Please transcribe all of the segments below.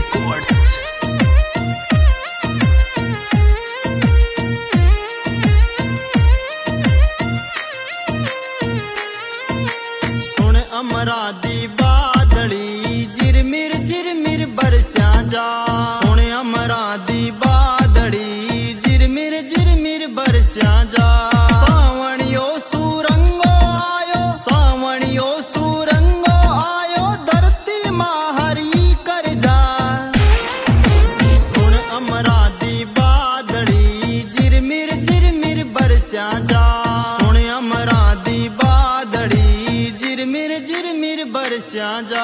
Records. सुन अमरा दी बादड़ी झिरमिर बरस्या जा। सुन अमरा दी बादड़ी झिरमिर बरस्या जा। सावणियो सुरंगो आयो, सावणियो सुरंगो आयो, धरती माहरी कर जा। सुन अमरा दी बादड़ी झिरमिर बरस्या जा। सुन अमरा दी बादड़ी झिरमिर बरस्या जा।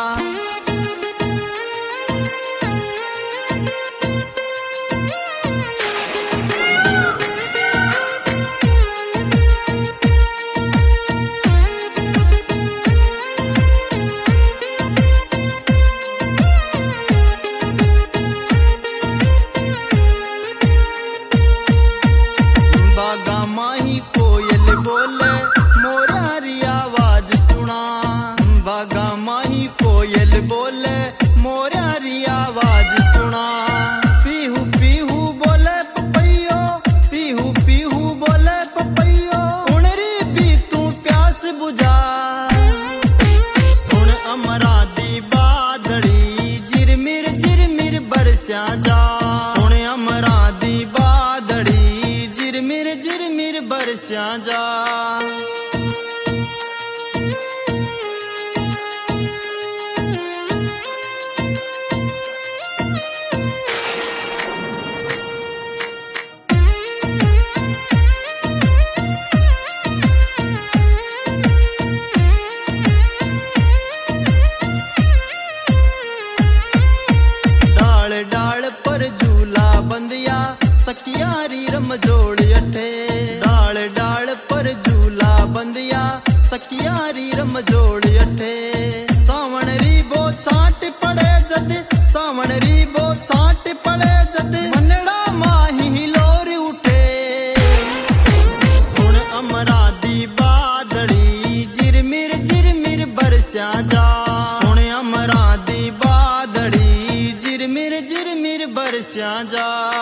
बागा माही कोयल बोले मोरारी आवाज सुना। बागा माही कोयल बोले मोरारी आवाज सुना। पीहू पीहू बोले पपैयो, पीहू पीहू बोले पपैयो, उनरी भी तू प्यास बुझा। सुन अमरा दी बादड़ी झिरमिर बरस्या जा। सुन अमरा दी बादड़ी झिरमिर बरस्या जा। डाल डाल पर झूला बंदिया, सखियारी रमजोड़ अठे। डाल डाल पर झूला बंदिया, सखियारी रमजोड़ अठे। सावण री बो छाट पड़े जद, सावण री बो छाट पड़े जद, मनड़ा माही लोर उठे। सुन अमरा दी बादड़ी झिरमिर बरस्या जा। सुन अमरा दी बादड़ी झिरमिर बरस्या जा।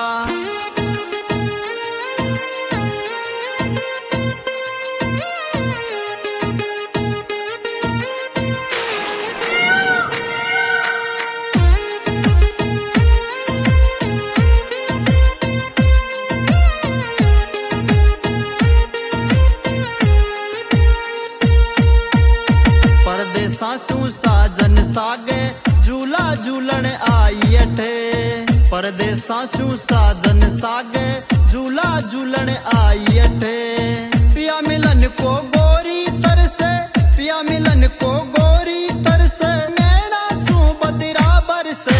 परदेसा सू साजन सागे झूला झूलन आई अठे। परदेसा सू साजन सागे झूला झूलन आई अठे। पिया मिलन को गोरी तरसे, पिया मिलन को गोरी तरसे, नैना सू बदरा बरसे।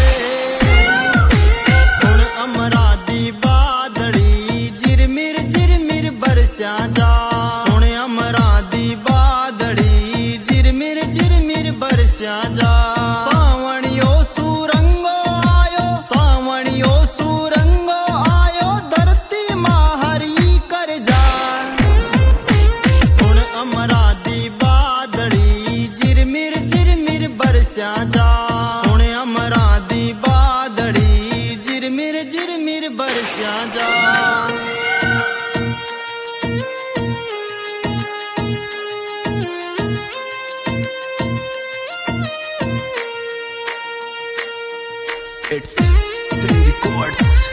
सुन अमरा दी बादड़ी झिरमिर बरस्या जा। सुन अमरा दी बादड़ी झिरमिर बरस्या जा। सावणियो सुरंगो आयो, सावणियो सुरंगो आयो, धरती माहरी कर जा। सुन अमरा दी बादड़ी झिरमिर बरस्या जा। सुन अमरा दी बादड़ी झिरमिर बरस्या जा। It's Sri Records।